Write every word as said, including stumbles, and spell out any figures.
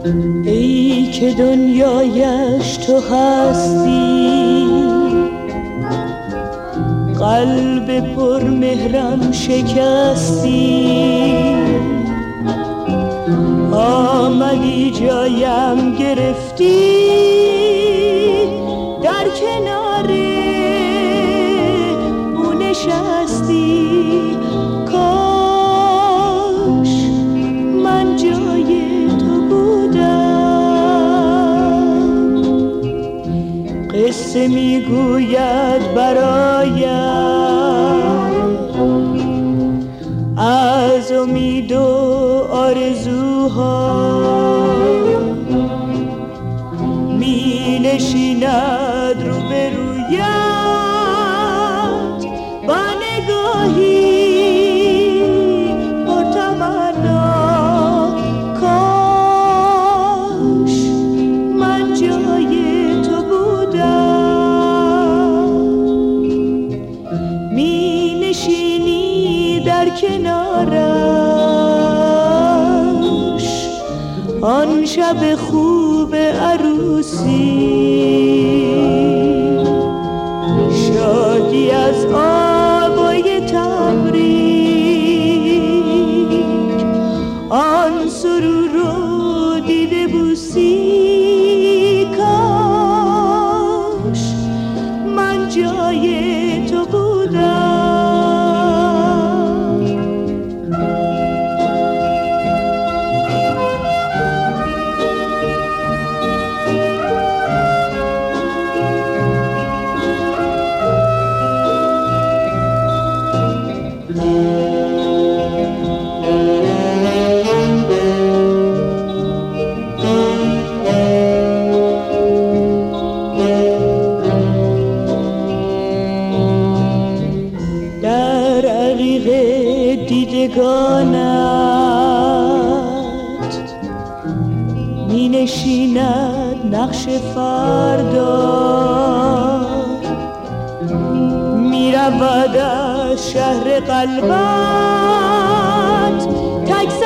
ای که دنیایش تو هستی، قلب پر مهرم شکستی. آمدی جایم گرفتی، در کنار او نشستی. کاش من جای تو بودم. قصه میگوید برایم از امید و آرزوها، می نشیند روبرویت با نگاهی پرتمنا. کاش من جای تو بودم. می نشینی در کنارش آن شب خوب عروسی، شادی از آوای تبریک، آن سرور رو دیده بوسی. کاش من جای تو بودم. در عقیق دیدگانت می نشیند نقش فردا، می رود از شهر قلبت تک